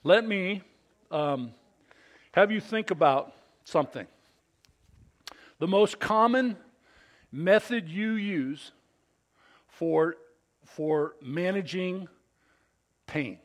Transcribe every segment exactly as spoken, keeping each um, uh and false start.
let me um, have you think about something. The most common method you use for, for managing pain.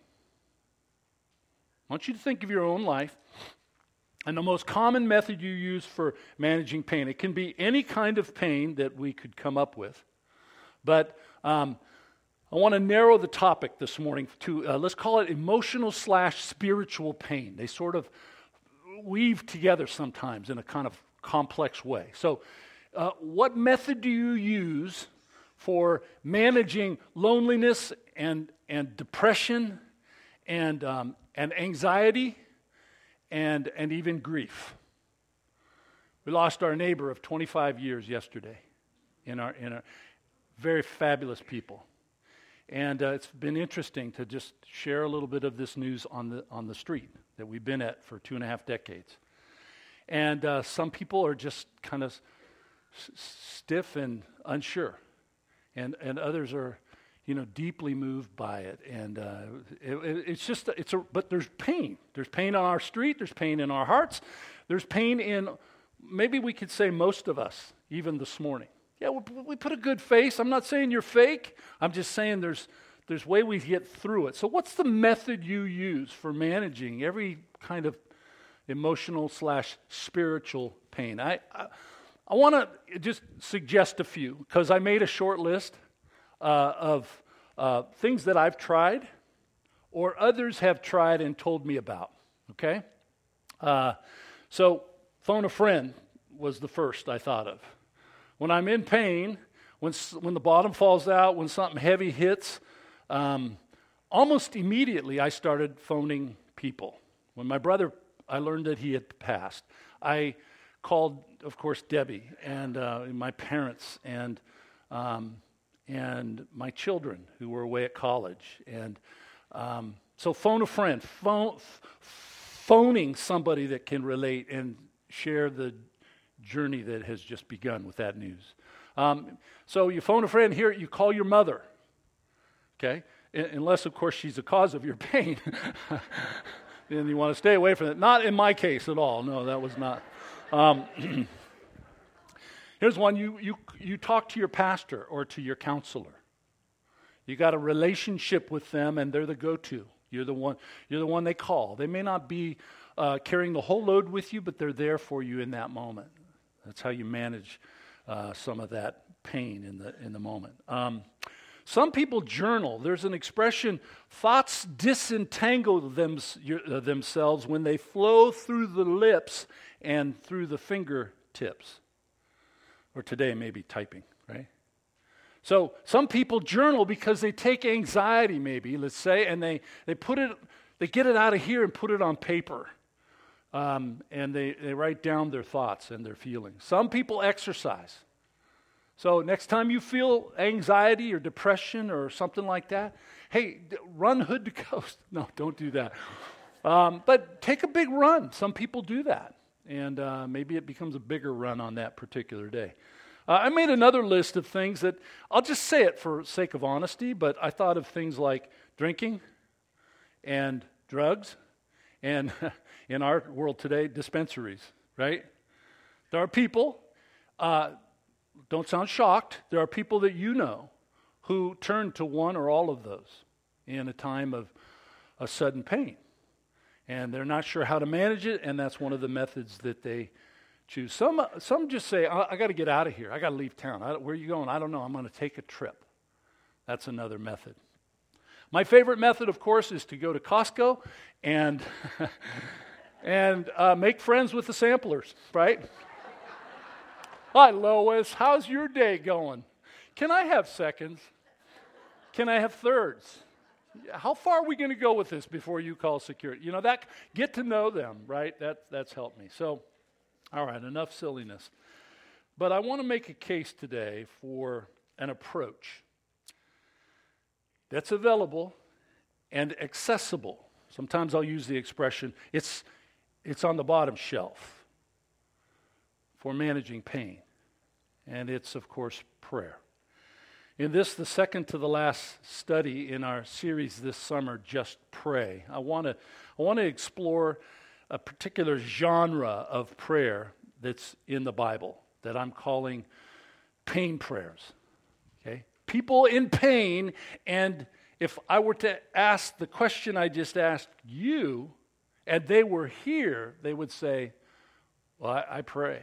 I want you to think of your own life and the most common method you use for managing pain. It can be any kind of pain that we could come up with, but um, I want to narrow the topic this morning to, uh, let's call it emotional slash spiritual pain. They sort of weave together sometimes in a kind of complex way. So uh, what method do you use for managing loneliness and, and depression and, um, and anxiety and, and even grief? We lost our neighbor of twenty-five years yesterday in our, in our very fabulous people. And uh, it's been interesting to just share a little bit of this news on the on the street that we've been at for two and a half decades. And uh, some people are just kind of s- stiff and unsure, and and others are, you know, deeply moved by it. And uh, it, it, it's just it's a but there's pain. There's pain on our street. There's pain in our hearts. There's pain in maybe we could say most of us even this morning. Yeah, we put a good face. I'm not saying you're fake. I'm just saying there's there's way we get through it. So what's the method you use for managing every kind of emotional slash spiritual pain? I I, I want to just suggest a few because I made a short list uh, of uh, things that I've tried or others have tried and told me about. Okay? Uh, so phone a friend was the first I thought of. When I'm in pain, when when the bottom falls out, when something heavy hits, um, almost immediately I started phoning people. When my brother, I learned that he had passed, I called, of course, Debbie and uh, my parents and um, and my children who were away at college. And um, so phone a friend, phone, f- phoning somebody that can relate and share the journey that has just begun with that news. Um, so you phone a friend here, you call your mother, okay? I- unless, of course, she's the cause of your pain. Then you want to stay away from it. Not in my case at all. No, that was not. Um, here's one. You, you, you talk to your pastor or to your counselor. You got a relationship with them, and they're the go-to. You're the one, you're the one they call. They may not be uh, carrying the whole load with you, but they're there for you in that moment. That's how you manage uh, some of that pain in the in the moment. Um, some people journal. There's an expression: thoughts disentangle them, uh, themselves when they flow through the lips and through the fingertips. Or today, maybe typing, right? So some people journal because they take anxiety, maybe let's say, and they they put it, they get it out of here and put it on paper. Um, and they, they write down their thoughts and their feelings. Some people exercise. So next time you feel anxiety or depression or something like that, hey, d- run hood to coast. No, don't do that. Um, but take a big run. Some people do that. And uh, maybe it becomes a bigger run on that particular day. Uh, I made another list of things that, I'll just say it for sake of honesty, but I thought of things like drinking and drugs and in our world today, dispensaries, right? There are people, uh, don't sound shocked, there are people that you know who turn to one or all of those in a time of a sudden pain. And they're not sure how to manage it, and that's one of the methods that they choose. Some some just say, I, I got to get out of here. I got to leave town. I, where are you going? I don't know. I'm going to take a trip. That's another method. My favorite method, of course, is to go to Costco and and uh, make friends with the samplers, right? Hi, Lois. How's your day going? Can I have seconds? Can I have thirds? How far are we going to go with this before you call security? You know, that get to know them, right? That that's helped me. So, all right, enough silliness. But I want to make a case today for an approach that's available and accessible. Sometimes I'll use the expression, it's it's on the bottom shelf for managing pain. And it's, of course, prayer. In this, the second to the last study in our series this summer, Just Pray, I want to I want to explore a particular genre of prayer that's in the Bible that I'm calling pain prayers. Okay? People in pain, and if I were to ask the question I just asked you, and they were here, they would say, well, I, I pray.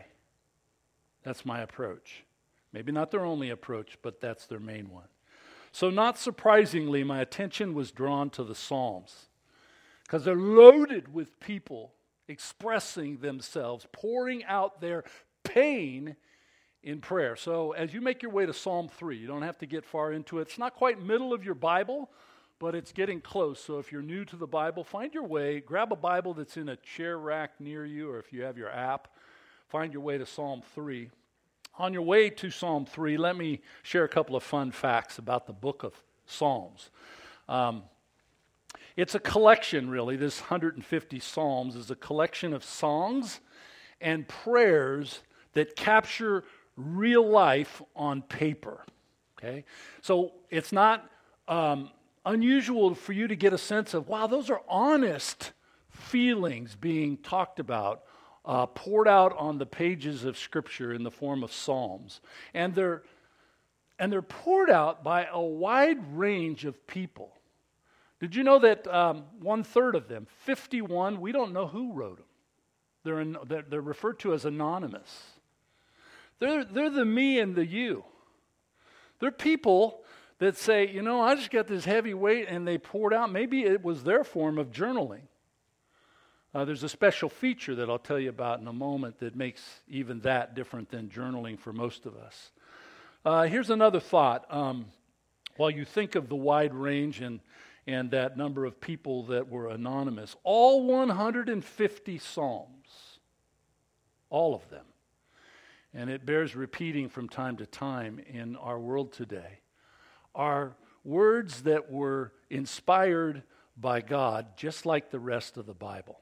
That's my approach. Maybe not their only approach, but that's their main one. So not surprisingly, my attention was drawn to the Psalms because they're loaded with people expressing themselves, pouring out their pain in prayer. So as you make your way to Psalm three, you don't have to get far into it. It's not quite middle of your Bible, but it's getting close. So if you're new to the Bible, find your way, grab a Bible that's in a chair rack near you, or if you have your app, find your way to Psalm three. On your way to Psalm three, let me share a couple of fun facts about the book of Psalms. Um, it's a collection, really. This one hundred fifty Psalms is a collection of songs and prayers that capture real life on paper. Okay, so it's not um, unusual for you to get a sense of, wow, those are honest feelings being talked about. Uh, poured out on the pages of Scripture in the form of psalms, and they're and they're poured out by a wide range of people. Did you know that um, one third of them, fifty-one, we don't know who wrote them. They're an, they're, they're referred to as anonymous. They're they're the me and the you. They're people that say, you know, I just got this heavy weight, and they poured out. Maybe it was their form of journaling. Uh, there's a special feature that I'll tell you about in a moment that makes even that different than journaling for most of us. Uh, here's another thought. Um, while you think of the wide range and, and that number of people that were anonymous, all one hundred fifty Psalms, all of them, and it bears repeating from time to time in our world today, are words that were inspired by God, just like the rest of the Bible.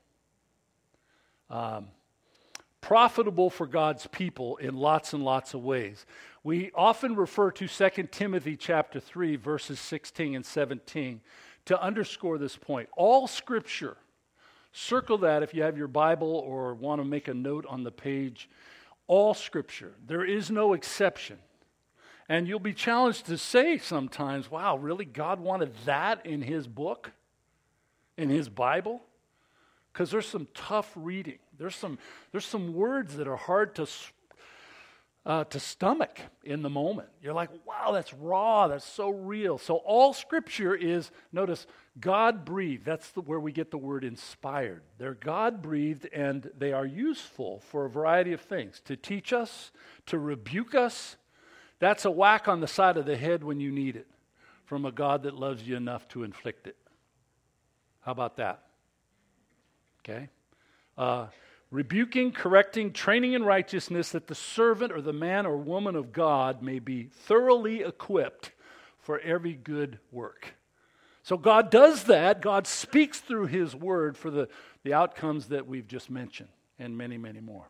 Um, profitable for God's people in lots and lots of ways. We often refer to Second Timothy chapter three, verses sixteen and seventeen to underscore this point. All Scripture, circle that if you have your Bible or want to make a note on the page. All Scripture. There is no exception. And you'll be challenged to say sometimes, wow, really, God wanted that in His book? In His Bible? Because there's some tough reading. There's some there's some words that are hard to uh, to stomach in the moment. You're like, wow, that's raw. That's so real. So all Scripture is, notice, God-breathed. That's the, where we get the word inspired. They're God-breathed, and they are useful for a variety of things. To teach us, to rebuke us. That's a whack on the side of the head when you need it from a God that loves you enough to inflict it. How about that? Okay, uh, rebuking, correcting, training in righteousness, that the servant or the man or woman of God may be thoroughly equipped for every good work. So God does that. God speaks through His word for the, the outcomes that we've just mentioned, and many, many more.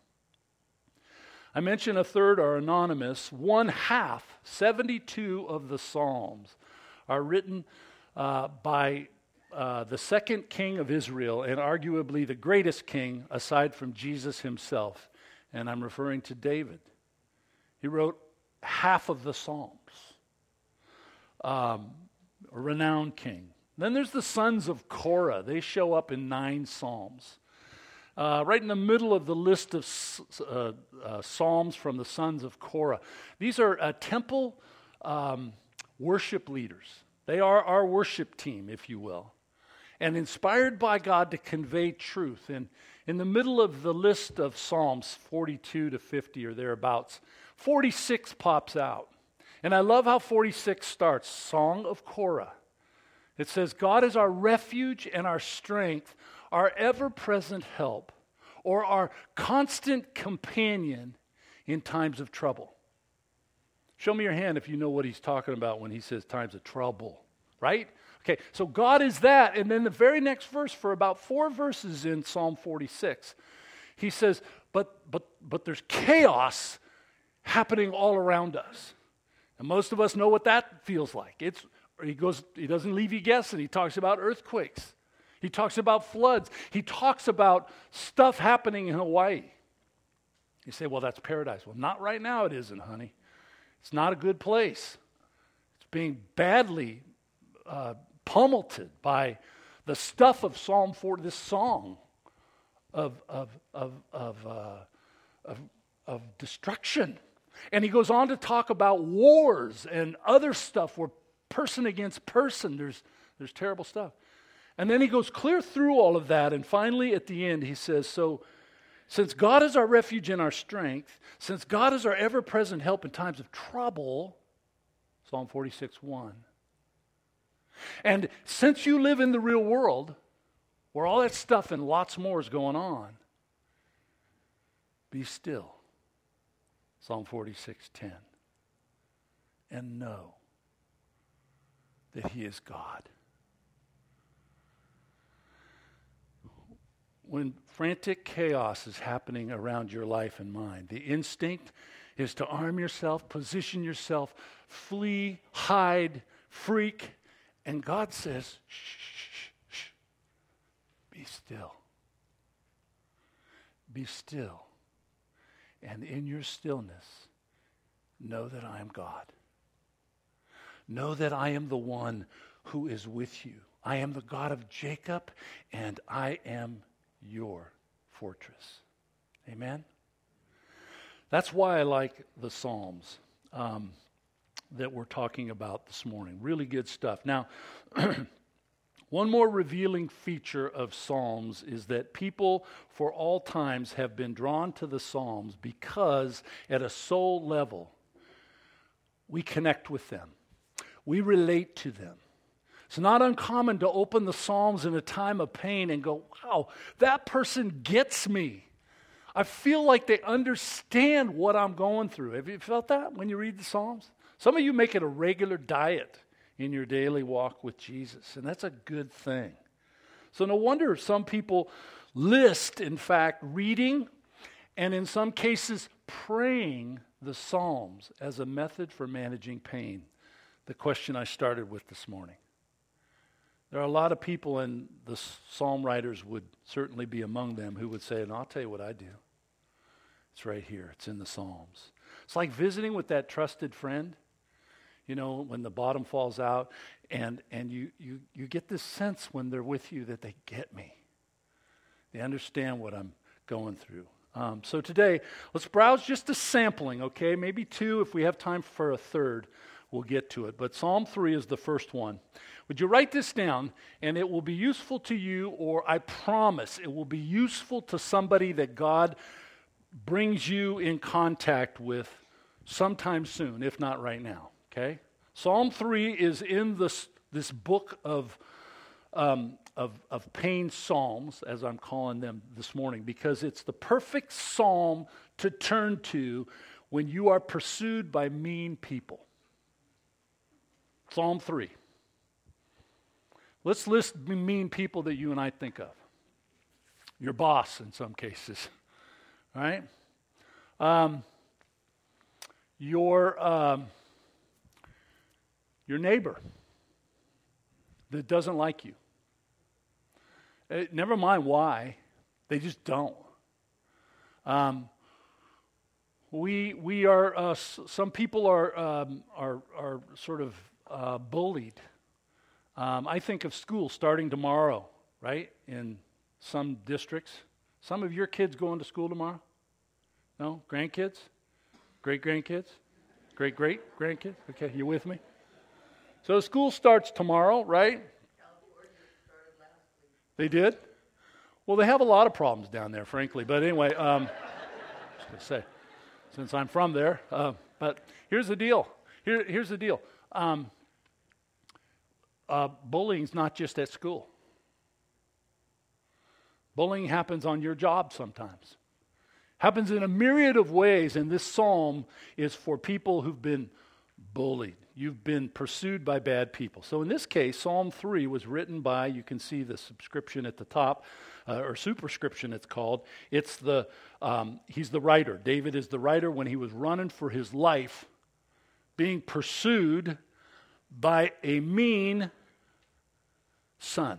I mentioned a third are anonymous. One half, seventy-two of the Psalms, are written uh, by Uh, the second king of Israel, and arguably the greatest king aside from Jesus himself, and I'm referring to David. He wrote half of the Psalms. Um, a renowned king. Then there's the sons of Korah. They show up in nine Psalms. Uh, right in the middle of the list of uh, uh, Psalms from the sons of Korah. These are uh, temple um, worship leaders. They are our worship team, if you will. And inspired by God to convey truth. And in the middle of the list of Psalms, forty-two to fifty or thereabouts, forty-six pops out. And I love how forty-six starts, Song of Korah. It says, God is our refuge and our strength, our ever-present help, or our constant companion in times of trouble. Show me your hand if you know what he's talking about when he says times of trouble, right? Okay, so God is that, and then the very next verse, for about four verses in Psalm forty-six, he says, but but but there's chaos happening all around us. And most of us know what that feels like. It's he goes, he doesn't leave you guessing. He talks about earthquakes. He talks about floods. He talks about stuff happening in Hawaii. You say, well, that's paradise. Well, not right now it isn't, honey. It's not a good place. It's being badly uh, pummeled by the stuff of Psalm four, this song of of of of, uh, of of destruction. And he goes on to talk about wars and other stuff where person against person, there's there's terrible stuff. And then he goes clear through all of that, and finally at the end he says, so since God is our refuge and our strength, since God is our ever-present help in times of trouble, Psalm forty-six one, and since you live in the real world, where all that stuff and lots more is going on, be still, Psalm forty-six ten, and know that He is God. When frantic chaos is happening around your life and mine, the instinct is to arm yourself, position yourself, flee, hide, freak, and God says, shh, shh, shh, be still. Be still. And in your stillness, know that I am God. Know that I am the one who is with you. I am the God of Jacob, and I am your fortress. Amen? That's why I like the Psalms um, that we're talking about this morning. Really good stuff. Now, one more revealing feature of Psalms is that people for all times have been drawn to the Psalms because at a soul level, we connect with them. We relate to them. It's not uncommon to open the Psalms in a time of pain and go, wow, that person gets me. I feel like they understand what I'm going through. Have you felt that when you read the Psalms? Some of you make it a regular diet in your daily walk with Jesus, and that's a good thing. So no wonder some people list, in fact, reading and in some cases praying the Psalms as a method for managing pain. The question I started with this morning. There are a lot of people, and the psalm writers would certainly be among them, who would say, and I'll tell you what I do. It's right here. It's in the Psalms. It's like visiting with that trusted friend, you know, when the bottom falls out, and, and you, you, you get this sense when they're with you that they get me. They understand what I'm going through. Um, so today, let's browse just a sampling, okay? Maybe two. If we have time for a third, we'll get to it. But Psalm three is the first one. Would you write this down? And it will be useful to you, or I promise it will be useful to somebody that God brings you in contact with sometime soon, if not right now, okay? Psalm three is in this, this book of, um, of, of pain psalms, as I'm calling them this morning, because it's the perfect psalm to turn to when you are pursued by mean people. Psalm three. Let's list mean people that you and I think of. Your boss, in some cases, right? Um, your um, your neighbor that doesn't like you. Uh, never mind why, they just don't. Um, we we are uh, s- some people are um, are are sort of uh, bullied. Um, I think of school starting tomorrow, right? In some districts. Some of your kids going to school tomorrow? No? Grandkids? Great-grandkids? Great-great-grandkids? Okay, you with me? So school starts tomorrow, right? They did? Well, they have a lot of problems down there, frankly. But anyway, um, I was going to say, since I'm from there. Uh, but here's the deal. Here, here's the deal. Um, Uh, bullying's not just at school. Bullying happens on your job sometimes. Happens in a myriad of ways, and this psalm is for people who've been bullied. You've been pursued by bad people. So in this case, Psalm three was written by, you can see the subscription at the top, uh, or superscription it's called. It's the, um, he's the writer. David is the writer when he was running for his life being pursued by a mean son.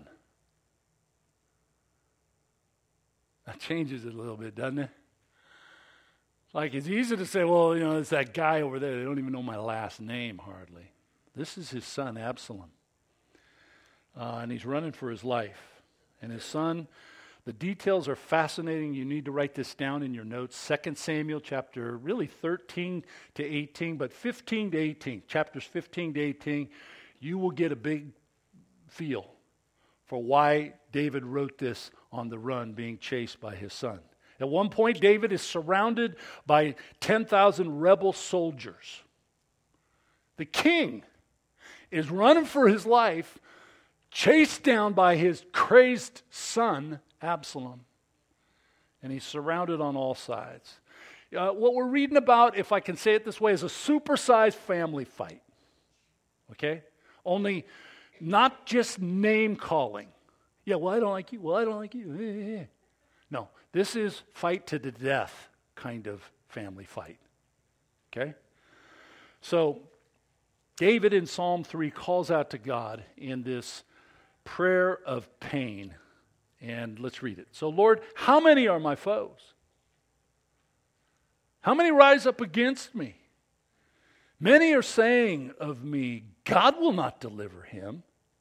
That changes it a little bit, doesn't it? Like, it's easy to say, well, you know, it's that guy over there. They don't even know my last name, hardly. This is his son, Absalom. Uh, and he's running for his life. And his son, the details are fascinating. You need to write this down in your notes. Second Samuel chapter, really thirteen to eighteen, but fifteen to eighteen. Chapters fifteen to eighteen, you will get a big feel for why David wrote this on the run, being chased by his son. At one point, David is surrounded by ten thousand rebel soldiers. The king is running for his life, chased down by his crazed son, Absalom. And he's surrounded on all sides. Uh, what we're reading about, if I can say it this way, is a supersized family fight. Okay? Only not just name calling. Yeah, well, I don't like you. Well, I don't like you. No, this is fight to the death kind of family fight. Okay? So, David in Psalm three calls out to God in this prayer of pain. And let's read it. So, Lord, how many are my foes? How many rise up against me? Many are saying of me, God will not deliver him.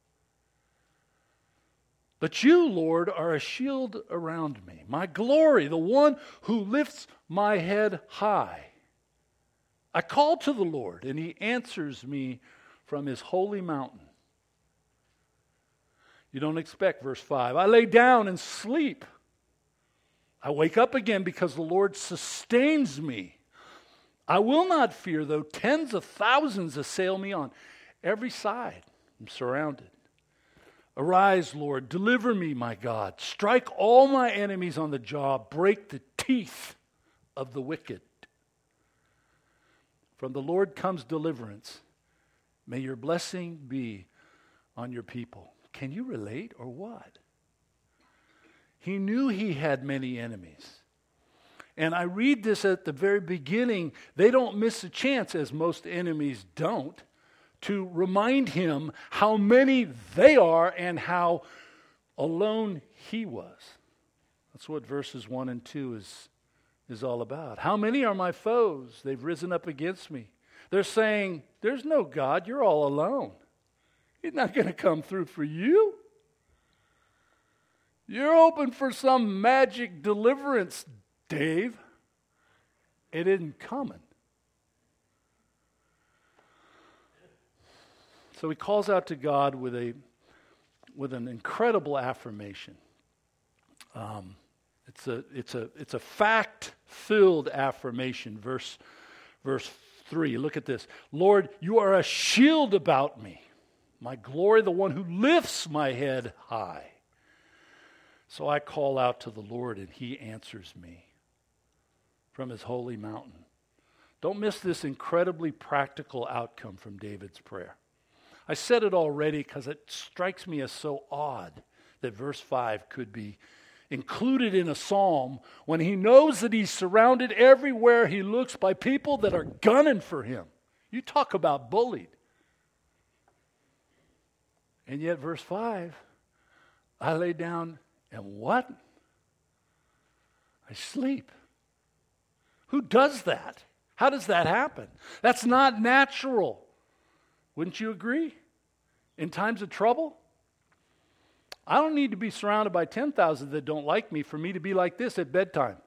But you, Lord, are a shield around me, my glory, the one who lifts my head high. I call to the Lord, and he answers me from his holy mountain. You don't expect, verse five. I lay down and sleep. I wake up again because the Lord sustains me. I will not fear, though tens of thousands assail me on every side. I'm surrounded. Arise, Lord, deliver me, my God. Strike all my enemies on the jaw. Break the teeth of the wicked. From the Lord comes deliverance. May your blessing be on your people. Can you relate or what? He knew he had many enemies. And I read this at the very beginning. They don't miss a chance, as most enemies don't, to remind him how many they are and how alone he was. That's what verses one and two is, is all about. How many are my foes? They've risen up against me. They're saying, there's no God, you're all alone. He's not going to come through for you. You're hoping for some magic deliverance, Dave. It isn't coming. So he calls out to God with a with an incredible affirmation. Um, it's a it's a it's a fact-filled affirmation. Verse verse three. Look at this. Lord, you are a shield about me, my glory, the one who lifts my head high. So I call out to the Lord, and he answers me from his holy mountain. Don't miss this incredibly practical outcome from David's prayer. I said it already because it strikes me as so odd that verse five could be included in a psalm when he knows that he's surrounded everywhere he looks by people that are gunning for him. You talk about bullied. And yet verse five, I lay down and what? I sleep. Who does that? How does that happen? That's not natural. Wouldn't you agree? In times of trouble? I don't need to be surrounded by ten thousand that don't like me for me to be like this at bedtime.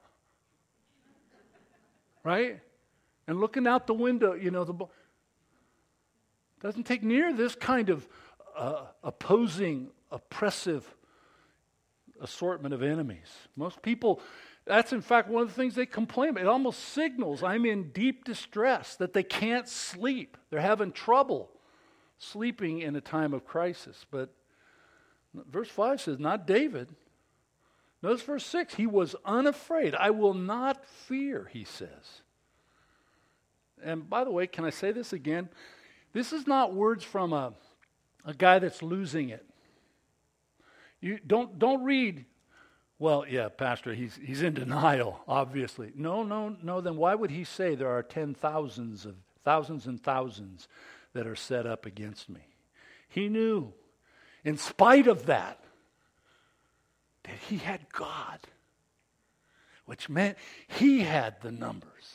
Right? And looking out the window, you know, the doesn't take near this kind of uh, opposing, oppressive assortment of enemies. Most people, that's in fact one of the things they complain about. It almost signals I'm in deep distress, that they can't sleep. They're having trouble sleeping in a time of crisis. But verse five says, not David. Notice verse six, he was unafraid. I will not fear, he says. And by the way, can I say this again? This is not words from a, a guy that's losing it. You don't don't read, well, yeah, Pastor, he's he's in denial, obviously. No, no, no, then why would he say there are ten thousands of thousands and thousands that are set up against me. He knew, in spite of that, that he had God, which meant he had the numbers.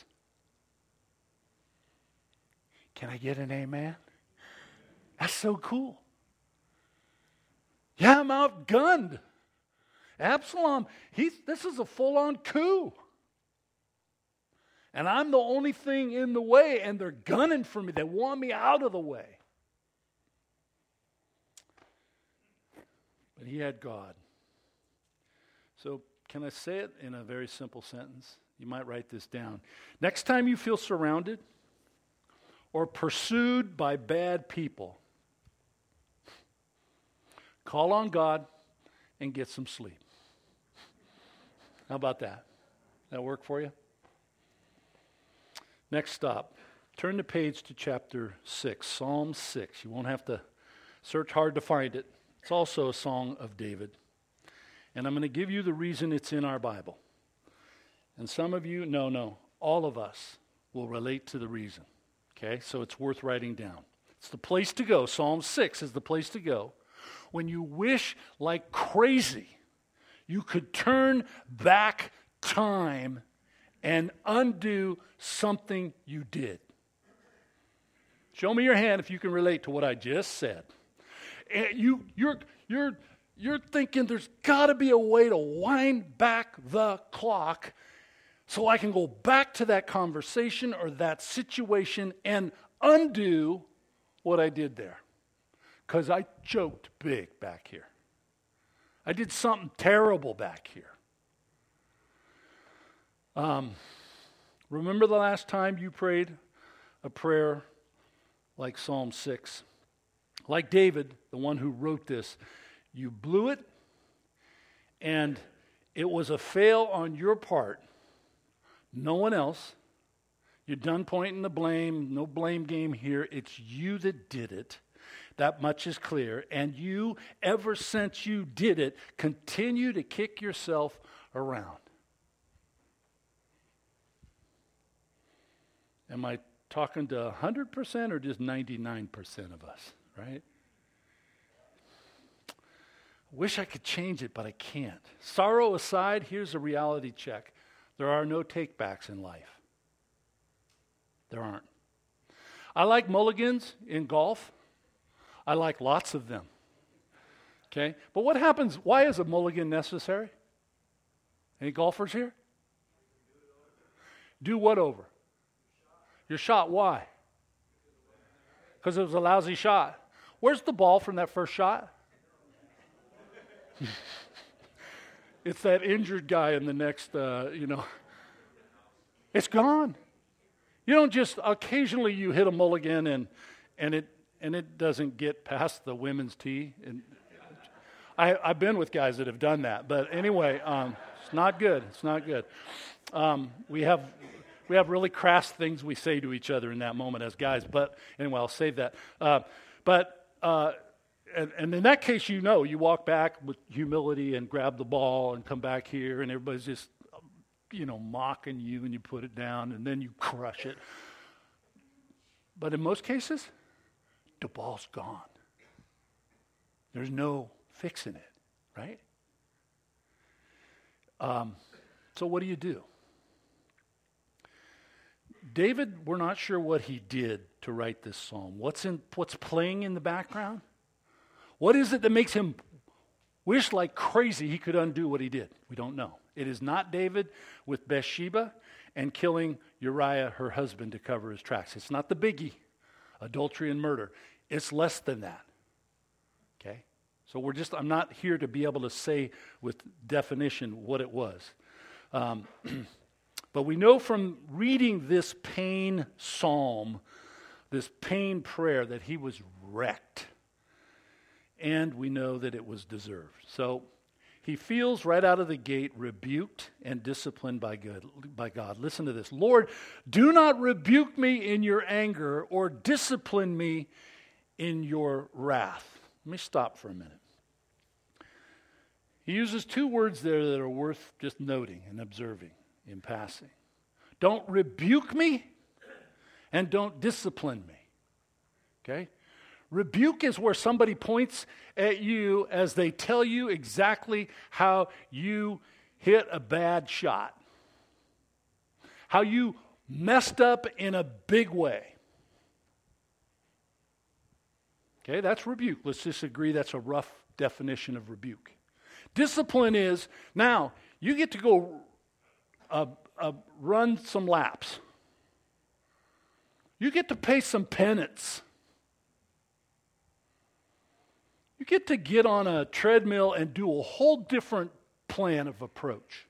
Can I get an amen? That's so cool. Yeah, I'm outgunned. Absalom, he's, this is a full-on coup. And I'm the only thing in the way, and they're gunning for me. They want me out of the way. But he had God. So can I say it in a very simple sentence? You might write this down. Next time you feel surrounded or pursued by bad people, call on God and get some sleep. How about that? That work for you? Next stop. Turn the page to chapter six, Psalm six. You won't have to search hard to find it. It's also a song of David. And I'm going to give you the reason it's in our Bible. And some of you, no, no, all of us will relate to the reason. Okay, so it's worth writing down. It's the place to go. Psalm six is the place to go. When you wish like crazy, you could turn back time and undo something you did. Show me your hand if you can relate to what I just said. And you, you're, you're, you're thinking there's got to be a way to wind back the clock so I can go back to that conversation or that situation and undo what I did there. Because I joked big back here. I did something terrible back here. Um, remember the last time you prayed a prayer like Psalm six? Like David, the one who wrote this, you blew it, and it was a fail on your part. No one else. You're done pointing the blame. No blame game here. It's you that did it. That much is clear. And you, ever since you did it, continue to kick yourself around. Am I talking to one hundred percent or just ninety-nine percent of us, right? Wish I could change it, but I can't. Sorrow aside, here's a reality check. There are no takebacks in life. There aren't. I like mulligans in golf. I like lots of them. Okay? But what happens? Why is a mulligan necessary? Any golfers here? Do what over? Your shot. Why? Because it was a lousy shot. Where's the ball from that first shot? It's that injured guy in the next, uh, you know. It's gone. You don't just, occasionally you hit a mulligan and and it and it doesn't get past the women's tee. And I, I've been with guys that have done that. But anyway, um, it's not good. It's not good. Um, we have we have really crass things we say to each other in that moment as guys. But anyway, I'll save that. Uh, but... Uh, And, and in that case, you know, you walk back with humility and grab the ball and come back here, and everybody's just, you know, mocking you, and you put it down, and then you crush it. But in most cases, the ball's gone. There's no fixing it, right? Um, so what do you do? David, we're not sure what he did to write this psalm. What's in? What's playing in the background? What is it that makes him wish like crazy he could undo what he did? We don't know. It is not David with Bathsheba and killing Uriah, her husband, to cover his tracks. It's not the biggie, adultery and murder. It's less than that. Okay? So we're just, I'm not here to be able to say with definition what it was. Um, but we know from reading this pain psalm, this pain prayer, that he was wrecked. And we know that it was deserved. So he feels right out of the gate rebuked and disciplined by God. By God. Listen to this. Lord, do not rebuke me in your anger or discipline me in your wrath. Let me stop for a minute. He uses two words there that are worth just noting and observing in passing. Don't rebuke me, and don't discipline me. Okay? Rebuke is where somebody points at you as they tell you exactly how you hit a bad shot, how you messed up in a big way. Okay, that's rebuke. Let's just agree that's a rough definition of rebuke. Discipline is, now, you get to go uh, uh, run some laps. You get to pay some penance. You get to get on a treadmill and do a whole different plan of approach.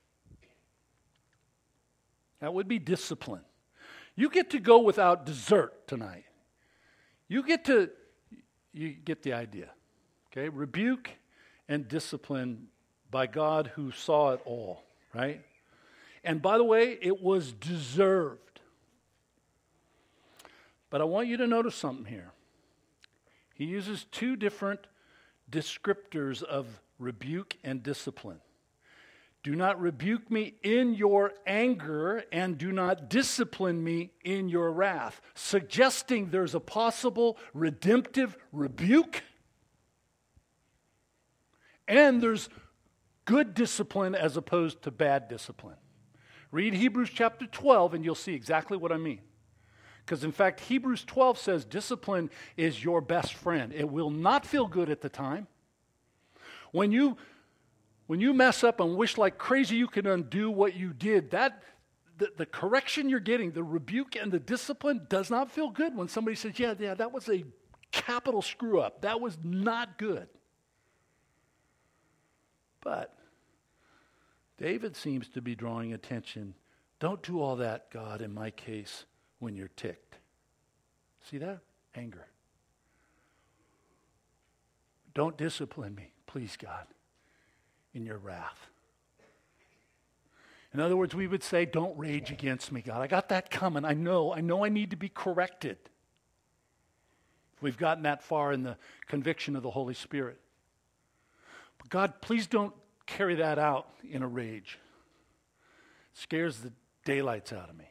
That would be discipline. You get to go without dessert tonight. You get to, you get the idea. Okay, rebuke and discipline by God who saw it all, right? And by the way, it was deserved. But I want you to notice something here. He uses two different descriptors of rebuke and discipline. Do not rebuke me in your anger, and do not discipline me in your wrath, suggesting there's a possible redemptive rebuke, and there's good discipline as opposed to bad discipline. Read Hebrews chapter twelve, and you'll see exactly what I mean. Because in fact, Hebrews twelve says discipline is your best friend. It will not feel good at the time. When you When you mess up and wish like crazy you can undo what you did, that the, the correction you're getting, the rebuke and the discipline does not feel good when somebody says, yeah, yeah, that was a capital screw up. That was not good. But David seems to be drawing attention. Don't do all that, God, in my case, when you're ticked. See that? Anger. Don't discipline me, please, God, in your wrath. In other words, we would say, don't rage against me, God. I got that coming. I know. I know I need to be corrected. We've gotten that far in the conviction of the Holy Spirit. But God, please don't carry that out in a rage. It scares the daylights out of me.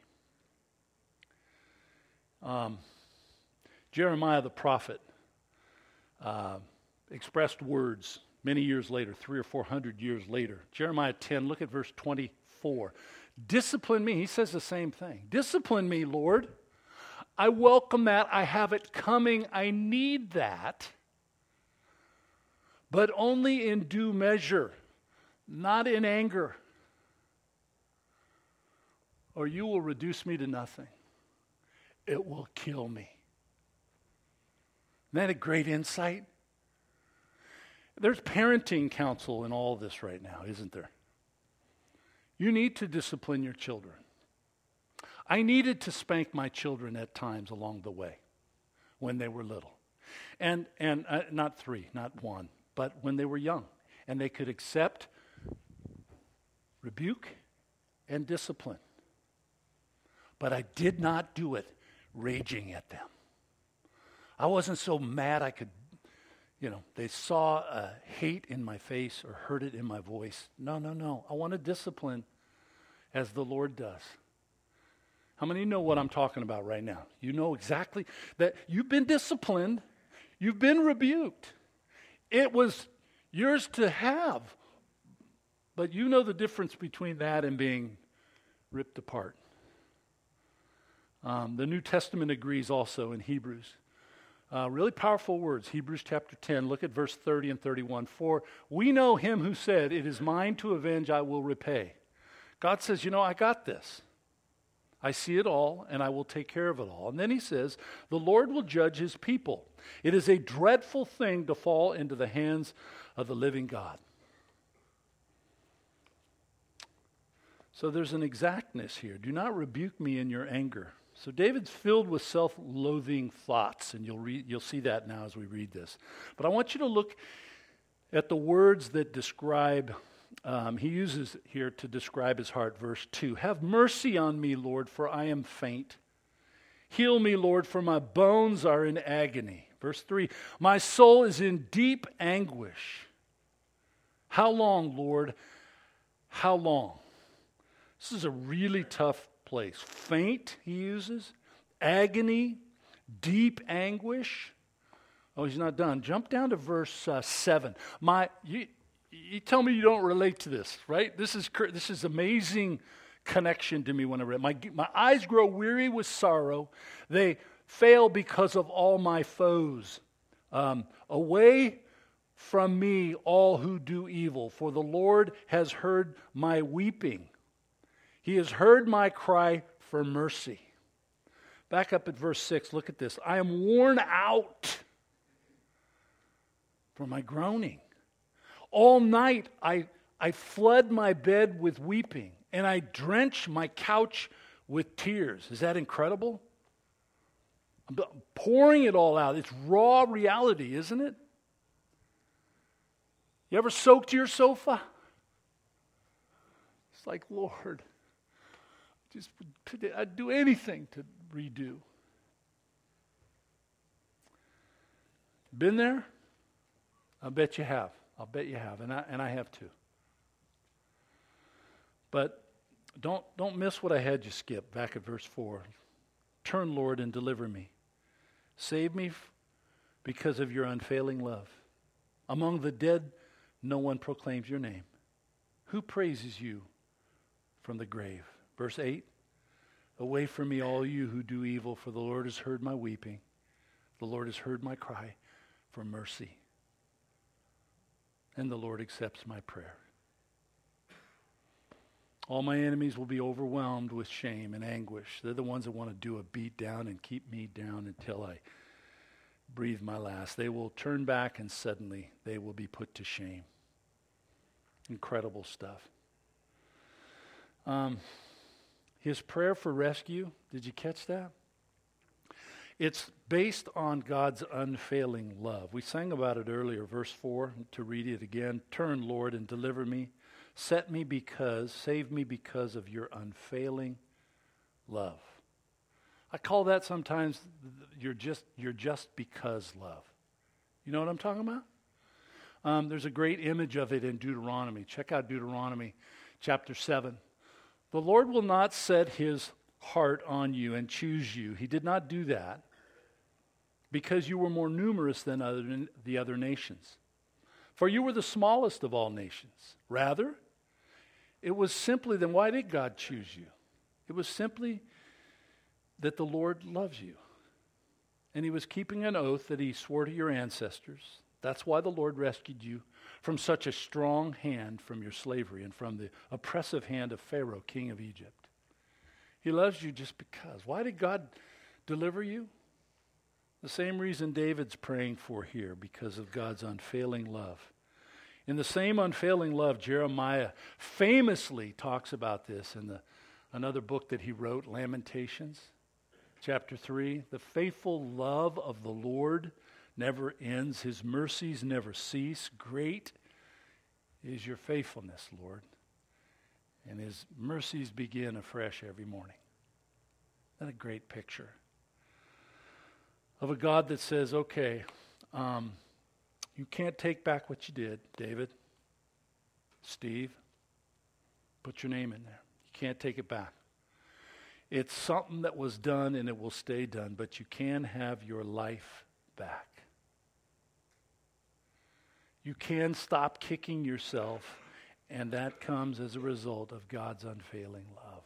Um, Jeremiah the prophet uh, expressed words many years later, three or four hundred years later. Jeremiah ten, look at verse twenty-four. Discipline me. He says the same thing. Discipline me, Lord. I welcome that. I have it coming. I need that. But only in due measure, not in anger. Or you will reduce me to nothing. It will kill me. Isn't that a great insight? There's parenting counsel in all of this right now, isn't there? You need to discipline your children. I needed to spank my children at times along the way when they were little. And and uh, not three, not one, but when they were young. And they could accept rebuke and discipline. But I did not do it raging at them. I wasn't so mad I could, you know, they saw a hate in my face or heard it in my voice. No, no, no. I want to discipline as the Lord does. How many know what I'm talking about right now? You know exactly that you've been disciplined. You've been rebuked. It was yours to have. But you know the difference between that and being ripped apart. Um, the New Testament agrees also in Hebrews. Uh, really powerful words. Hebrews chapter ten. Look at verse thirty and thirty-one. For we know him who said, it is mine to avenge, I will repay. God says, you know, I got this. I see it all, and I will take care of it all. And then he says, the Lord will judge his people. It is a dreadful thing to fall into the hands of the living God. So there's an exactness here. Do not rebuke me in your anger. So David's filled with self-loathing thoughts, and you'll read, you'll see that now as we read this. But I want you to look at the words that describe, um, he uses here to describe his heart. Verse two, have mercy on me, Lord, for I am faint. Heal me, Lord, for my bones are in agony. Verse three, my soul is in deep anguish. How long, Lord? How long? This is a really tough place. Faint, he uses, agony, deep anguish. Oh, he's not done. Jump down to verse uh, seven. My, you, you tell me you don't relate to this, right? This is this is amazing connection to me when I read. My my eyes grow weary with sorrow; they fail because of all my foes. Um, away from me, all who do evil, for the Lord has heard my weeping. He has heard my cry for mercy. Back up at verse six. Look at this. I am worn out for my groaning. All night I, I flood my bed with weeping, and I drench my couch with tears. Is that incredible? I'm pouring it all out. It's raw reality, isn't it? You ever soaked your sofa? It's like, Lord, just I'd do anything to redo. Been there? I bet you have. I'll bet you have, and I and I have too. But don't don't miss what I had you skip back at verse four. Turn, Lord, and deliver me. Save me f- because of your unfailing love. Among the dead, no one proclaims your name. Who praises you from the grave? Verse eight. Away from me, all you who do evil, for the Lord has heard my weeping. The Lord has heard my cry for mercy. And the Lord accepts my prayer. All my enemies will be overwhelmed with shame and anguish. They're the ones that want to do a beat down and keep me down until I breathe my last. They will turn back and suddenly they will be put to shame. Incredible stuff. Um, his prayer for rescue, did you catch that? It's based on God's unfailing love. We sang about it earlier, verse four, to read it again. Turn, Lord, and deliver me. Set me because, save me because of your unfailing love. I call that sometimes you're just you're just because love. You know what I'm talking about? Um, there's a great image of it in Deuteronomy. Check out Deuteronomy chapter seven. The Lord will not set his heart on you and choose you. He did not do that because you were more numerous than other, the other nations. For you were the smallest of all nations. Rather, it was simply, then why did God choose you? It was simply that the Lord loves you. And he was keeping an oath that he swore to your ancestors. That's why the Lord rescued you from such a strong hand from your slavery and from the oppressive hand of Pharaoh, king of Egypt. He loves you just because. Why did God deliver you? The same reason David's praying for here, because of God's unfailing love. In the same unfailing love, Jeremiah famously talks about this in the another book that he wrote, Lamentations, chapter three. The faithful love of the Lord never ends. His mercies never cease. Great is your faithfulness, Lord. And his mercies begin afresh every morning. Isn't that a great picture of a God that says, okay, um, you can't take back what you did, David, Steve, put your name in there. You can't take it back. It's something that was done and it will stay done, but you can have your life back. You can stop kicking yourself, and that comes as a result of God's unfailing love.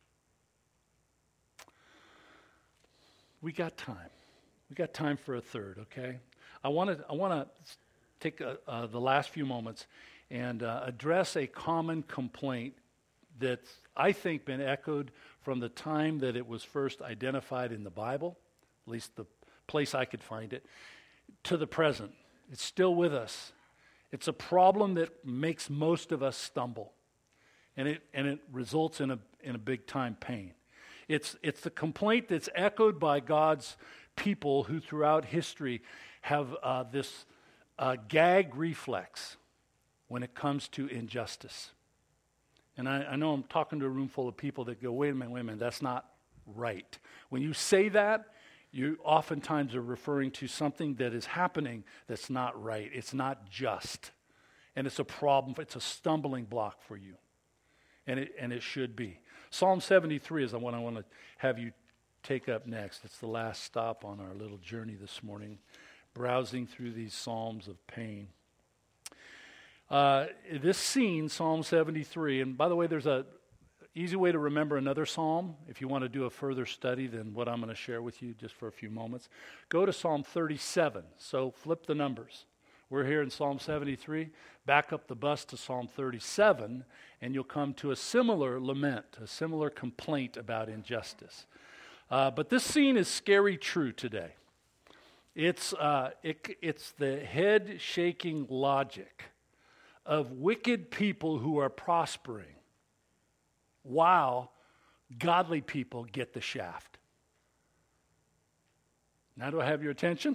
We got time. We got time for a third, okay? I want to I want to take a, uh, the last few moments and uh, address a common complaint that's, I think, been echoed from the time that it was first identified in the Bible, at least the place I could find it, to the present. It's still with us. It's a problem that makes most of us stumble, and it and it results in a in a big time pain. It's it's the complaint that's echoed by God's people who throughout history have uh, this uh, gag reflex when it comes to injustice. And I, I know I'm talking to a room full of people that go, wait a minute, wait a minute, that's not right. When you say that, you oftentimes are referring to something that is happening that's not right. It's not just. And it's a problem. It's a stumbling block for you. And it and it should be. Psalm seventy-three is the one I want to have you take up next. It's the last stop on our little journey this morning, browsing through these Psalms of pain. Uh, this scene, Psalm seventy-three, and by the way, there's a easy way to remember another psalm if you want to do a further study than what I'm going to share with you just for a few moments. Go to Psalm thirty-seven. So flip the numbers. We're here in Psalm seventy-three. Back up the bus to Psalm thirty-seven, and you'll come to a similar lament, a similar complaint about injustice. Uh, but this scene is scary true today. It's uh, it, it's the head-shaking logic of wicked people who are prospering while godly people get the shaft. Now do I have your attention?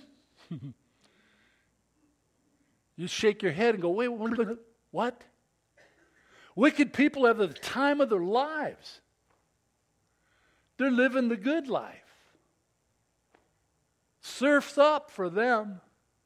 You shake your head and go, wait, what? Wicked people have the time of their lives. They're living the good life. Surf's up for them.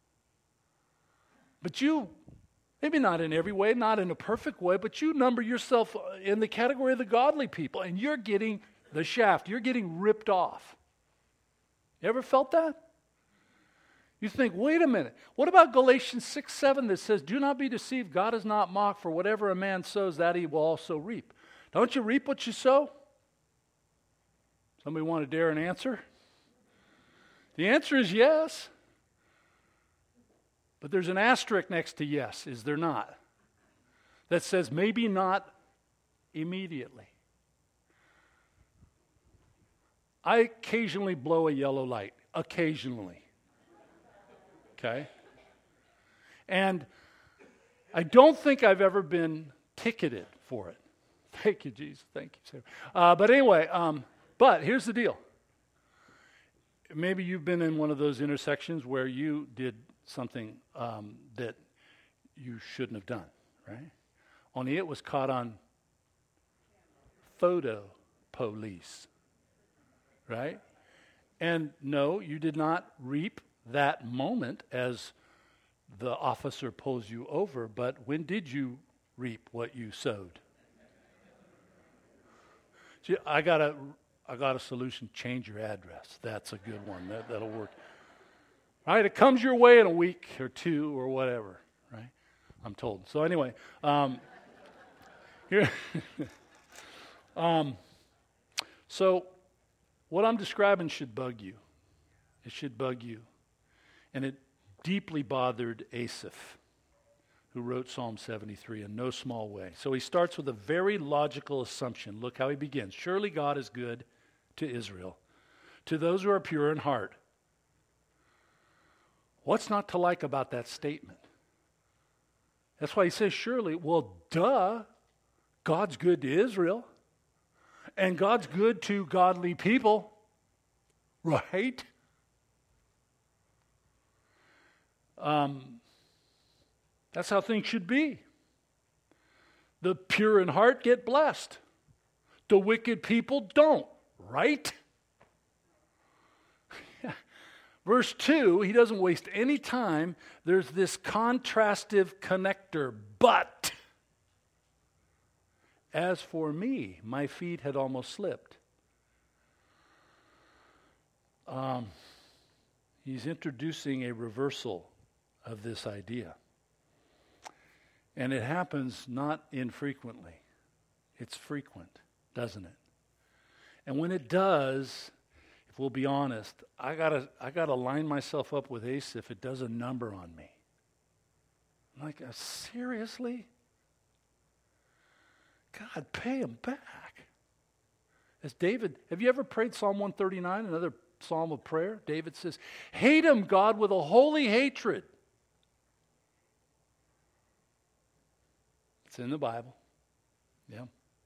But you, maybe not in every way, not in a perfect way, but you number yourself in the category of the godly people, and you're getting the shaft. You're getting ripped off. You ever felt that? You think, wait a minute, what about Galatians six seven that says, do not be deceived, God is not mocked, for whatever a man sows, that he will also reap. Don't you reap what you sow? Somebody want to dare an answer? The answer is yes. But there's an asterisk next to yes, is there not? That says maybe not immediately. I occasionally blow a yellow light. Occasionally. Okay? And I don't think I've ever been ticketed for it. Thank you, Jesus. Thank you, Sarah. Uh, but anyway, um, but here's the deal. Maybe you've been in one of those intersections where you did something um, that you shouldn't have done, right? Only it was caught on photo police, right? And no, you did not reap that moment as the officer pulls you over, but when did you reap what you sowed? See, I got a, I got a solution. Change your address. That's a good one. That, that'll work. All right, it comes your way in a week or two or whatever, right? I'm told. So anyway, um, here. um, so what I'm describing should bug you. It should bug you. And it deeply bothered Asaph, who wrote Psalm seventy-three in no small way. So he starts with a very logical assumption. Look how he begins. Surely God is good to Israel, to those who are pure in heart. What's not to like about that statement? That's why he says surely. Well, duh, God's good to Israel, and God's good to godly people, right? Um, that's how things should be. The pure in heart get blessed. The wicked people don't, right? Verse two, he doesn't waste any time. There's this contrastive connector, but as for me, my feet had almost slipped. Um, he's introducing a reversal of this idea. And it happens not infrequently. It's frequent, doesn't it? And when it does, if we'll be honest, I gotta I gotta line myself up with Asaph if it does a number on me. I'm like, uh, seriously? God, pay him back. As David, have you ever prayed Psalm one thirty-nine, another psalm of prayer? David says, hate him, God, with a holy hatred. It's in the Bible. Yeah.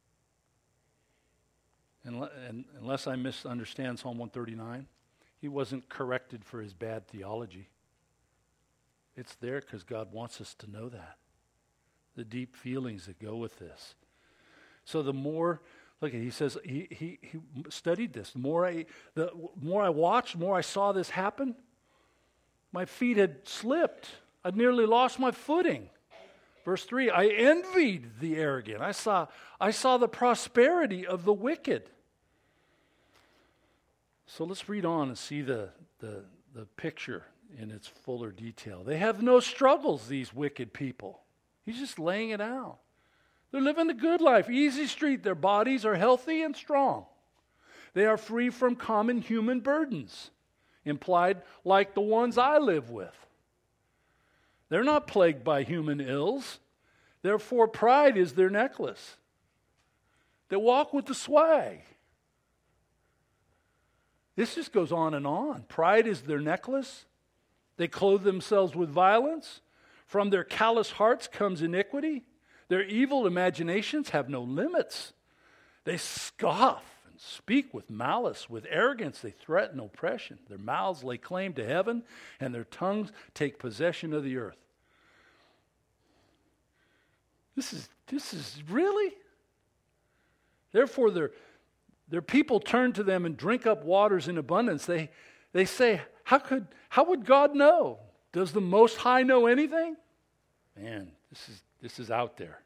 And, and unless I misunderstand Psalm one thirty-nine, he wasn't corrected for his bad theology. It's there because God wants us to know that. The deep feelings that go with this. So the more, look, he says he he, he studied this. The more I the more I watched, the more I saw this happen. My feet had slipped. I'd nearly lost my footing. Verse three, I envied the arrogant. I saw, I saw the prosperity of the wicked. So let's read on and see the, the, the picture in its fuller detail. They have no struggles, these wicked people. He's just laying it out. They're living the good life, easy street. Their bodies are healthy and strong. They are free from common human burdens, implied like the ones I live with. They're not plagued by human ills. Therefore, pride is their necklace. They walk with the swag. This just goes on and on. Pride is their necklace. They clothe themselves with violence. From their callous hearts comes iniquity. Their evil imaginations have no limits. They scoff and speak with malice. With arrogance they threaten oppression. Their mouths lay claim to heaven, and their tongues take possession of the earth. This is, this is really? Therefore, their, their people turn to them and drink up waters in abundance. They, they say, how could, how would God know? Does the Most High know anything? Man, this is, this is out there.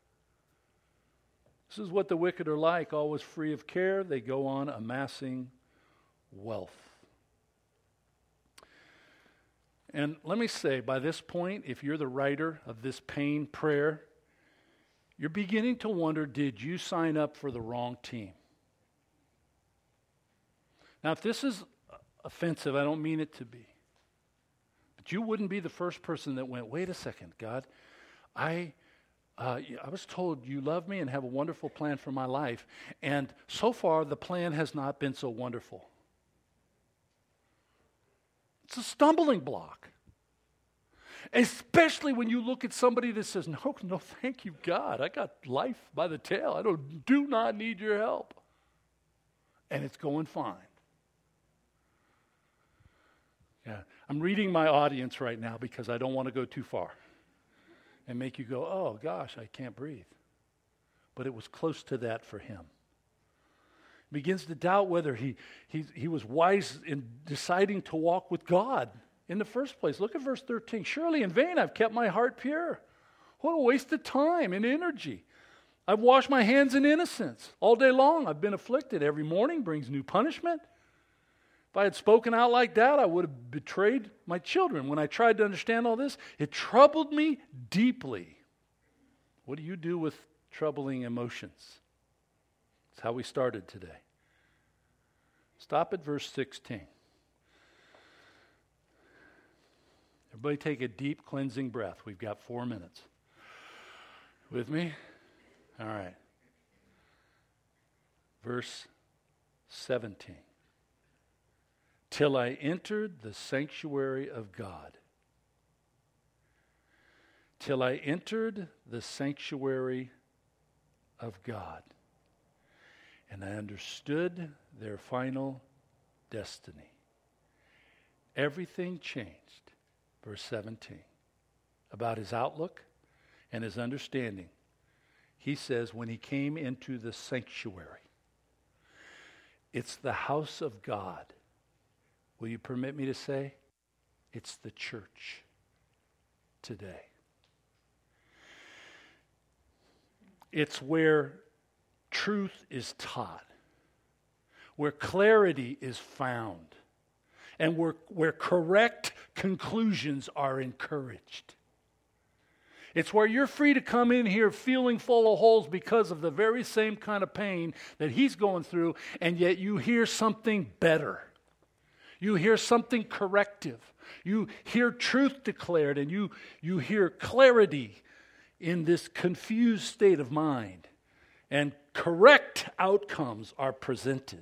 This is what the wicked are like, always free of care. They go on amassing wealth. And let me say, by this point, if you're the writer of this pain prayer, you're beginning to wonder, did you sign up for the wrong team? Now, if this is offensive, I don't mean it to be. But you wouldn't be the first person that went, wait a second, God, I, uh, I was told you love me and have a wonderful plan for my life. And so far, the plan has not been so wonderful. It's a stumbling block. Especially when you look at somebody that says, no, no, thank you, God. I got life by the tail. I don't, do not need your help. And it's going fine. Yeah, I'm reading my audience right now because I don't want to go too far and make you go, oh, gosh, I can't breathe. But it was close to that for him. He begins to doubt whether he, he, he was wise in deciding to walk with God in the first place. Look at verse thirteen. Surely in vain I've kept my heart pure. What a waste of time and energy. I've washed my hands in innocence. All day long I've been afflicted. Every morning brings new punishment. If I had spoken out like that, I would have betrayed my children. When I tried to understand all this, it troubled me deeply. What do you do with troubling emotions? That's how we started today. Stop at verse sixteen. Everybody take a deep cleansing breath. We've got four minutes. With me? All right. Verse seventeen. Till I entered the sanctuary of God. Till I entered the sanctuary of God. And I understood their final destiny. Everything changed. Verse seventeen, about his outlook and his understanding. He says, when he came into the sanctuary, it's the house of God. Will you permit me to say? It's the church today. It's where truth is taught, where clarity is found, and where, where correct conclusions are encouraged. It's where you're free to come in here feeling full of holes because of the very same kind of pain that he's going through, and yet you hear something better. You hear something corrective. You hear truth declared, and you, you hear clarity in this confused state of mind. And correct outcomes are presented.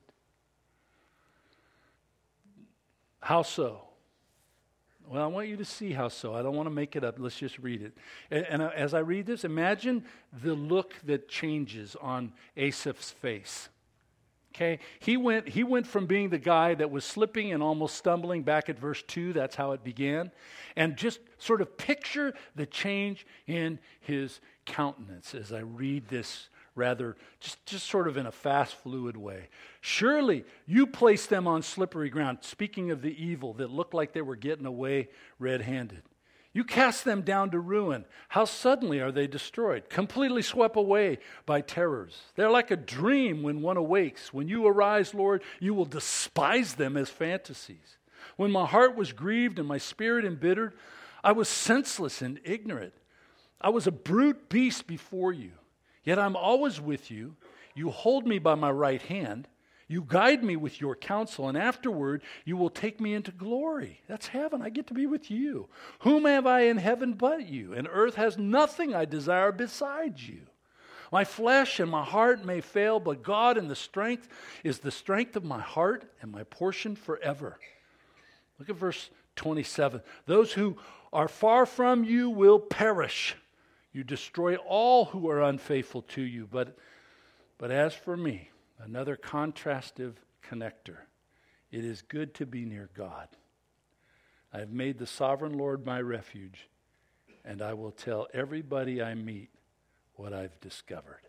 How so? Well, I want you to see how so. I don't want to make it up. Let's just read it. And, and as I read this, imagine the look that changes on Asaph's face. Okay? He went, he went from being the guy that was slipping and almost stumbling back at verse two. That's how it began. And just sort of picture the change in his countenance as I read this rather just, just sort of in a fast, fluid way. Surely you placed them on slippery ground, speaking of the evil that looked like they were getting away red-handed. You cast them down to ruin. How suddenly are they destroyed, completely swept away by terrors. They're like a dream when one awakes. When you arise, Lord, you will despise them as fantasies. When my heart was grieved and my spirit embittered, I was senseless and ignorant. I was a brute beast before you. Yet I'm always with you. You hold me by my right hand. You guide me with your counsel, and afterward you will take me into glory. That's heaven. I get to be with you. Whom have I in heaven but you? And earth has nothing I desire besides you. My flesh and my heart may fail, but God and the strength is the strength of my heart and my portion forever. Look at verse twenty-seven. Those who are far from you will perish. You destroy all who are unfaithful to you. But, but as for me, another contrastive connector. It is good to be near God. I have made the sovereign Lord my refuge, and I will tell everybody I meet what I've discovered.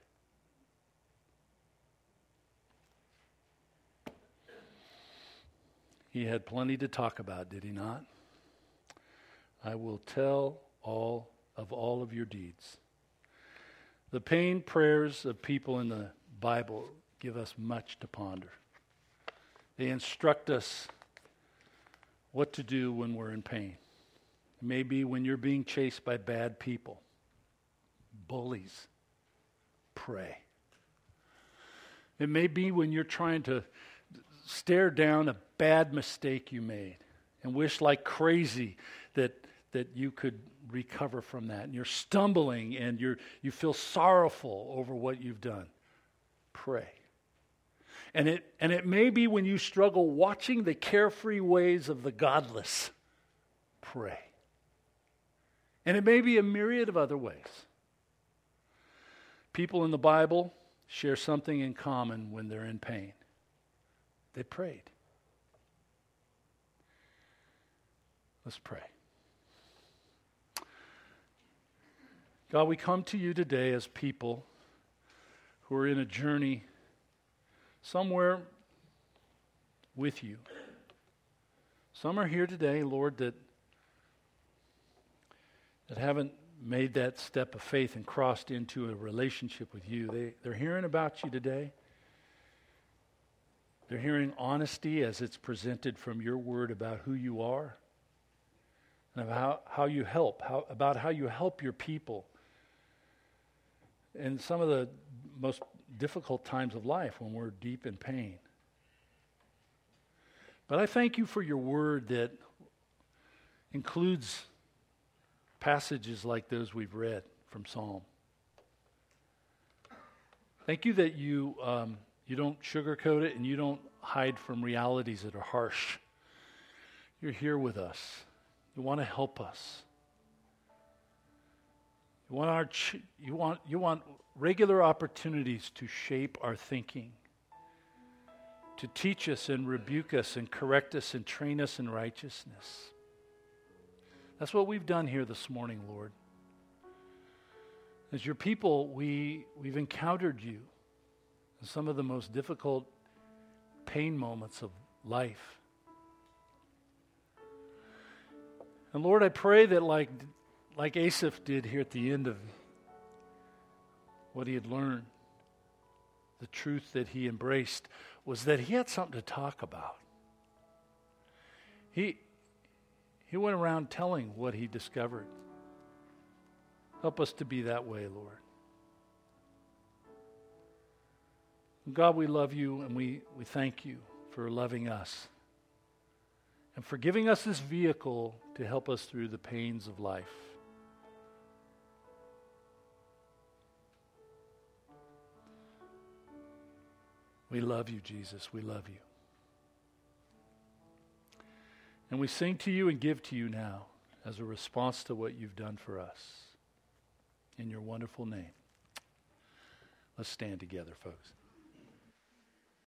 He had plenty to talk about, did he not? I will tell all of all of your deeds. The pain prayers of people in the Bible give us much to ponder. They instruct us what to do when we're in pain. It may be when you're being chased by bad people, bullies. Pray. It may be when you're trying to stare down a bad mistake you made and wish like crazy that that you could recover from that. And you're stumbling and you're you feel sorrowful over what you've done. Pray. And it and it may be when you struggle watching the carefree ways of the godless. Pray. And it may be a myriad of other ways. People in the Bible share something in common when they're in pain. They prayed. Let's pray. God, we come to you today as people who are in a journey somewhere with you. Some are here today, Lord, that, that haven't made that step of faith and crossed into a relationship with you. They, they're hearing about you today. They're hearing honesty as it's presented from your word about who you are and about how, how you help, how, about how you help your people in some of the most difficult times of life when we're deep in pain. But I thank you for your word that includes passages like those we've read from Psalm. Thank you that you um, you don't sugarcoat it and you don't hide from realities that are harsh. You're here with us. You want to help us. You want our ch- you want you want regular opportunities to shape our thinking, to teach us and rebuke us and correct us and train us in righteousness. That's what we've done here this morning, Lord. As your people, we we've encountered you in some of the most difficult pain moments of life. And Lord, I pray that like Like Asaph did here at the end of what he had learned, the truth that he embraced was that he had something to talk about. He, he went around telling what he discovered. Help us to be that way, Lord. God, we love you and we, we thank you for loving us and for giving us this vehicle to help us through the pains of life. We love you, Jesus. We love you. And we sing to you and give to you now as a response to what you've done for us. In your wonderful name. Let's stand together, folks.